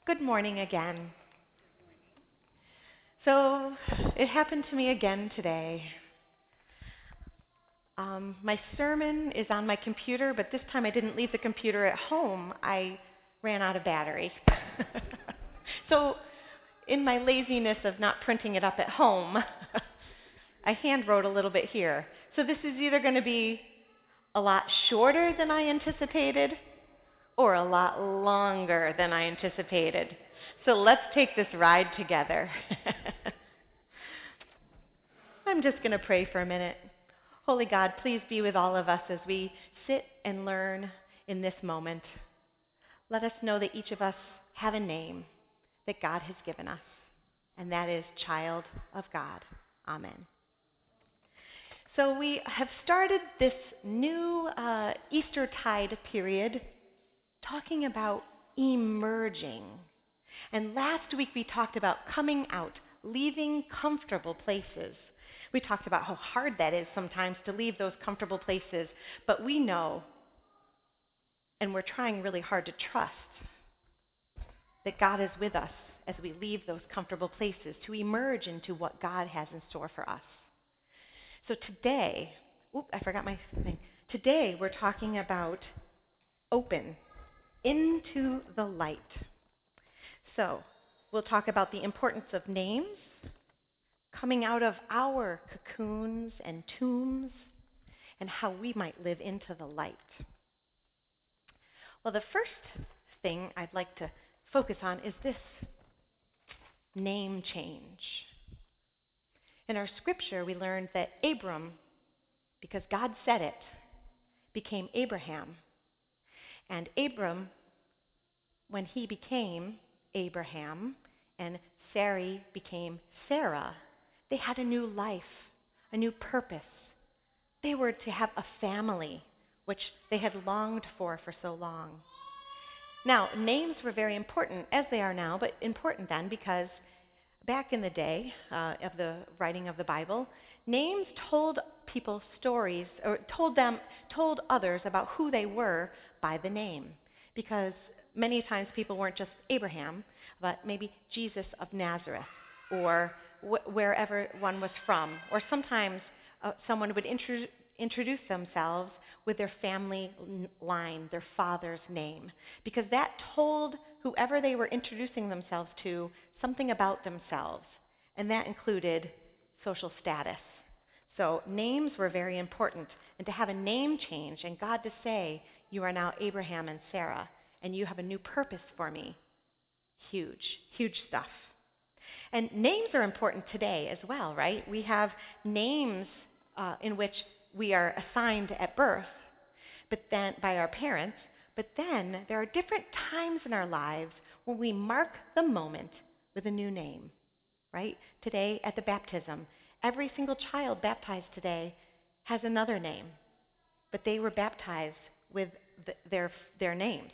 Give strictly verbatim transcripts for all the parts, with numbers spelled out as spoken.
Good morning again. So, it happened to me again today. Um, my sermon is on my computer, but this time I didn't leave the computer at home. I ran out of battery. So, in my laziness of not printing it up at home, I hand wrote a little bit here. So, this is either going to be a lot shorter than I anticipated or a lot longer than I anticipated. So let's take this ride together. I'm just going to pray for a minute. Holy God, please be with all of us as we sit and learn in this moment. Let us know that each of us have a name that God has given us, and that is child of God. Amen. So we have started this new uh, Eastertide period talking about emerging. And last week we talked about coming out, leaving comfortable places. We talked about how hard that is sometimes to leave those comfortable places, but we know, and we're trying really hard to trust, that God is with us as we leave those comfortable places to emerge into what God has in store for us. So today, oop, I forgot my thing. Today we're talking about open into the light. So, we'll talk about the importance of names, coming out of our cocoons and tombs, and how we might live into the light. Well, the first thing I'd like to focus on is this name change. In our scripture, we learned that Abram, because God said it, became Abraham. And Abram, when he became Abraham and Sarai became Sarah, they had a new life, a new purpose. They were to have a family, which they had longed for for so long. Now, names were very important, as they are now, but important then because back in the day uh, of the writing of the Bible, names told people stories, or told them, told others about who they were by the name. Because many times people weren't just Abraham, but maybe Jesus of Nazareth, or wh- wherever one was from. Or sometimes uh, someone would intro- introduce themselves with their family line, their father's name, because that told whoever they were introducing themselves to something about themselves, and that included social status. So names were very important, and to have a name change and God to say, you are now Abraham and Sarah, and you have a new purpose for me. Huge, huge stuff. And names are important today as well, right? We have names uh, in which we are assigned at birth, but then by our parents, but then there are different times in our lives when we mark the moment with a new name, right? Today at the baptism, every single child baptized today has another name, but they were baptized with th- their their names.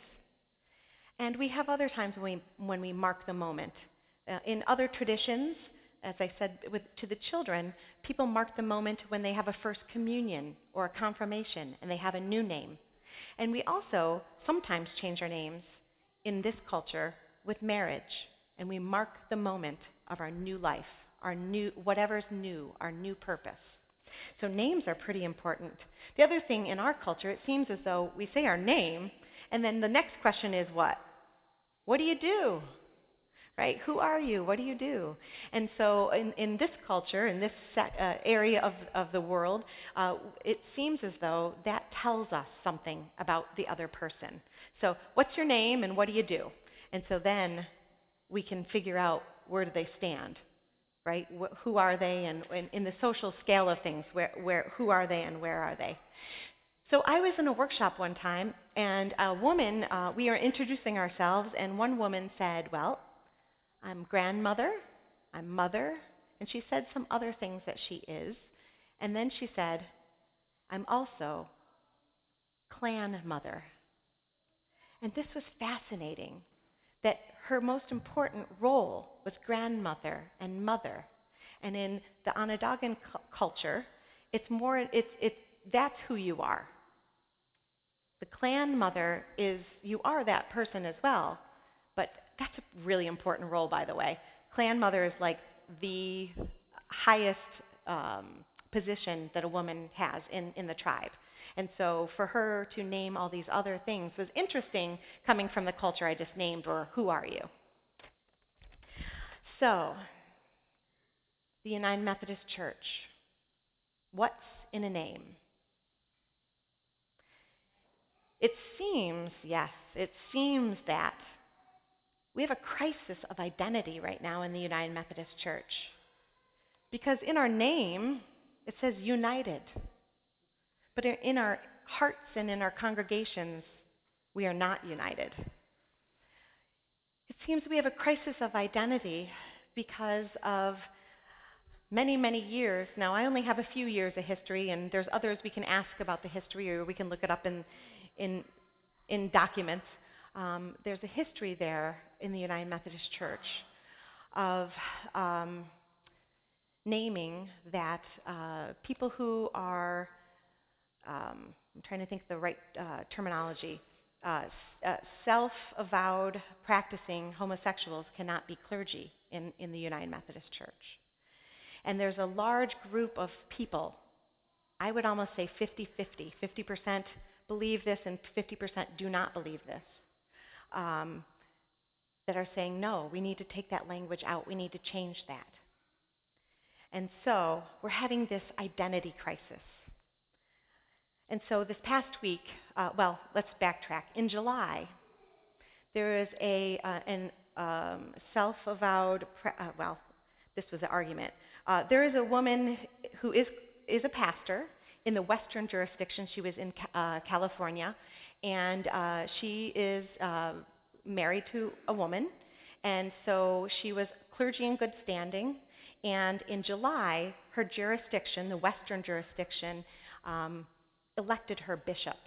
And we have other times when we, when we mark the moment. Uh, in other traditions, as I said with, to the children, people mark the moment when they have a first communion or a confirmation and they have a new name. And we also sometimes change our names in this culture with marriage, and we mark the moment of our new life, our new, whatever's new, our new purpose. So names are pretty important. The other thing in our culture, it seems as though we say our name, and then the next question is what? What do you do? Right? Who are you? What do you do? And so in, in this culture, in this set, uh, area of, of the world, uh, it seems as though that tells us something about the other person. So what's your name and what do you do? And so then we can figure out where do they stand, right? Wh- who are they, and, and in the social scale of things, where, where, who are they and where are they? So I was in a workshop one time, and a woman, uh, we were introducing ourselves, and one woman said, well, I'm grandmother, I'm mother, and she said some other things that she is. And then she said, I'm also clan mother. And this was fascinating, that her most important role was grandmother and mother. And in the Onondagan cu- culture, it's more, it's, it's, that's who you are. The clan mother is, you are that person as well, but that's a really important role, by the way. Clan mother is like the highest um, position that a woman has in, in the tribe. And so for her to name all these other things was interesting coming from the culture I just named, or who are you? So, the United Methodist Church. What's in a name? It seems, yes, it seems that we have a crisis of identity right now in the United Methodist Church. Because in our name, it says united. But in our hearts and in our congregations, we are not united. It seems we have a crisis of identity because of many, many years. Now, I only have a few years of history, and there's others we can ask about the history, or we can look it up in, in, in documents. Um, there's a history there in the United Methodist Church of um, naming that uh, people who are, um, I'm trying to think of the right uh, terminology, uh, uh, self-avowed practicing homosexuals cannot be clergy in, in the United Methodist Church. And there's a large group of people, I would almost say fifty-fifty, fifty percent believe this and fifty percent do not believe this, um, that are saying, no, we need to take that language out, we need to change that. And so we're having this identity crisis. And so this past week, uh, well, let's backtrack. In July, there is a uh, an um, self-avowed, pre- uh, well, this was an argument. Uh, there is a woman who is is a pastor in the Western jurisdiction. She was in uh, California, and uh, she is uh, married to a woman, and so she was clergy in good standing. And in July, her jurisdiction, the Western jurisdiction, um, elected her bishop.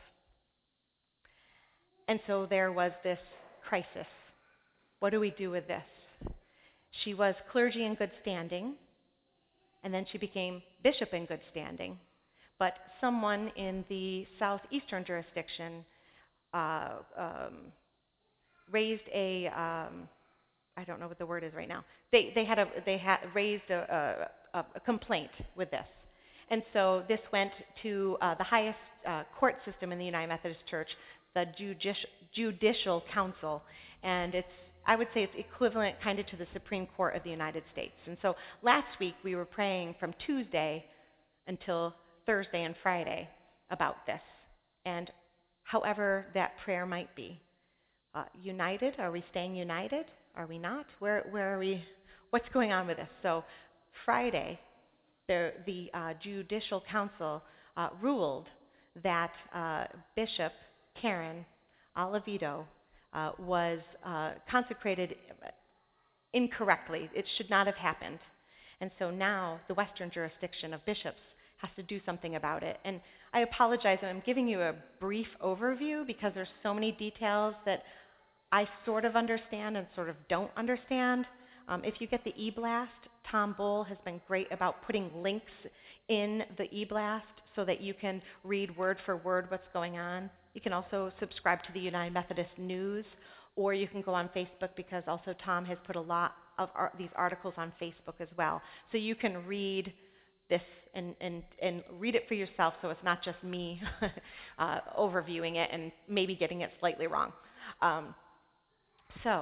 And so there was this crisis. What do we do with this? She was clergy in good standing, and then she became bishop in good standing. But someone in the southeastern jurisdiction uh, um, raised a, um, I don't know what the word is right now. They they had a they had raised a, a, a complaint with this, and so this went to uh, the highest uh, court system in the United Methodist Church, the Judicial Judicial Council, and it's I would say it's equivalent kind of to the Supreme Court of the United States. And so last week we were praying from Tuesday until Thursday and Friday about this, and however that prayer might be. Uh, united? Are we staying united? Are we not? Where where are we? What's going on with this? So Friday, the the uh, Judicial Council uh, ruled that uh, Bishop Karen Oliveto uh, was uh, consecrated incorrectly. It should not have happened. And so now the Western jurisdiction of bishops has to do something about it. And I apologize, I'm giving you a brief overview because there's so many details that I sort of understand and sort of don't understand. Um, if you get the e-blast, Tom Bull has been great about putting links in the e-blast so that you can read word for word what's going on. You can also subscribe to the United Methodist News, or you can go on Facebook because also Tom has put a lot of ar- these articles on Facebook as well. So you can read this and, and, and read it for yourself so it's not just me uh, overviewing it and maybe getting it slightly wrong. Um, so,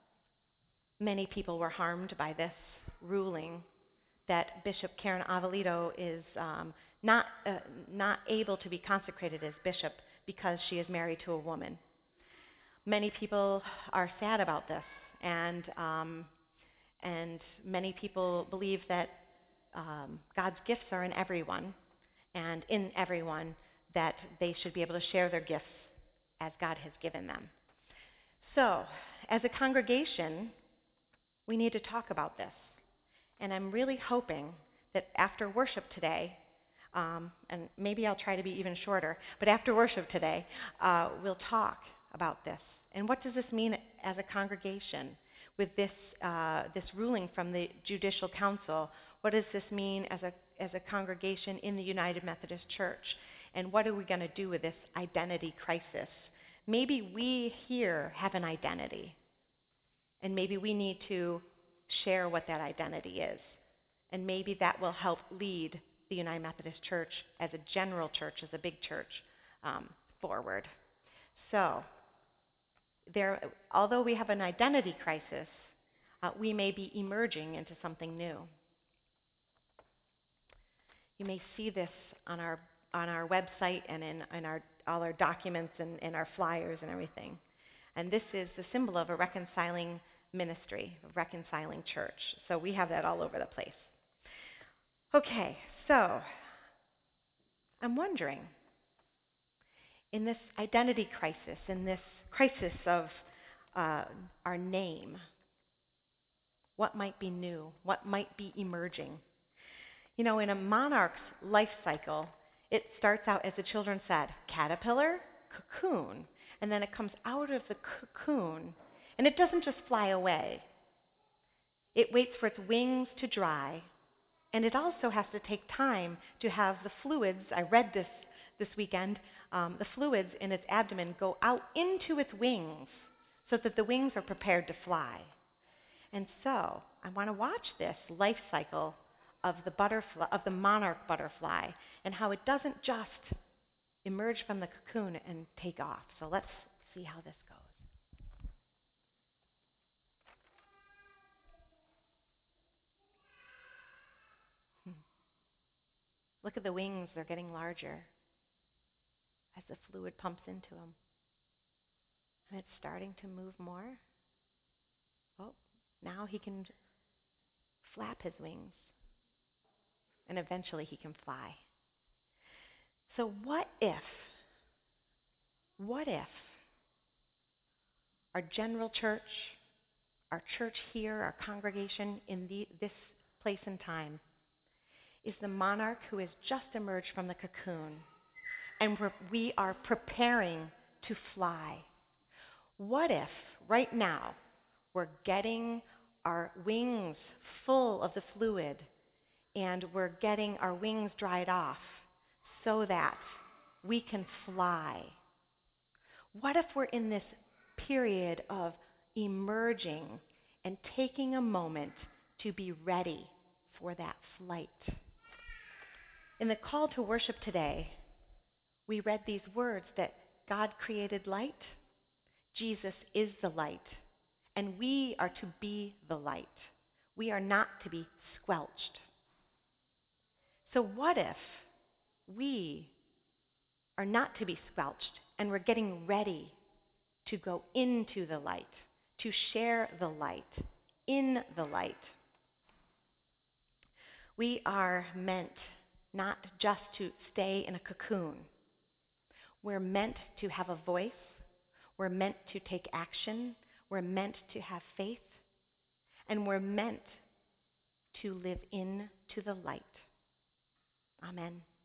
many people were harmed by this ruling that Bishop Karen Avellito is um, not, uh, not able to be consecrated as bishop because she is married to a woman. Many people are sad about this, and, um, and many people believe that um, God's gifts are in everyone, and in everyone that they should be able to share their gifts as God has given them. So, as a congregation, we need to talk about this. And I'm really hoping that after worship today, um, and maybe I'll try to be even shorter, but after worship today, uh, we'll talk about this. And what does this mean as a congregation with this uh, this ruling from the Judicial Council? What does this mean as a as a congregation in the United Methodist Church? And what are we going to do with this identity crisis? Maybe we here have an identity. And maybe we need to share what that identity is. And maybe that will help lead the United Methodist Church as a general church, as a big church, um, forward. So, there, although we have an identity crisis, uh, we may be emerging into something new. You may see this on our on our website and in, in our all our documents and, and our flyers and everything. And this is the symbol of a reconciling ministry, a reconciling church. So we have that all over the place. Okay, so I'm wondering, in this identity crisis, in this crisis of uh, our name, what might be new? What might be emerging? You know, in a monarch's life cycle, it starts out, as the children said, caterpillar, cocoon, and then it comes out of the cocoon, and it doesn't just fly away. It waits for its wings to dry, and it also has to take time to have the fluids, I read this this weekend, um, the fluids in its abdomen go out into its wings so that the wings are prepared to fly. And so I want to watch this life cycle of the butterfly, of the monarch butterfly, and how it doesn't just emerge from the cocoon and take off. So let's see how this goes. Hmm. Look at the wings, they're getting larger as the fluid pumps into them. And it's starting to move more. Oh, now he can flap his wings. And eventually he can fly. So what if, what if our general church, our church here, our congregation in the, this place and time, is the monarch who has just emerged from the cocoon, and we're, we are preparing to fly? What if, right now, we're getting our wings full of the fluid, and we're getting our wings dried off so that we can fly? What if we're in this period of emerging and taking a moment to be ready for that flight? In the call to worship today, we read these words that God created light, Jesus is the light, and we are to be the light. We are not to be squelched. So what if we are not to be squelched and we're getting ready to go into the light, to share the light, in the light? We are meant not just to stay in a cocoon. We're meant to have a voice. We're meant to take action. We're meant to have faith. And we're meant to live into the light. Amen.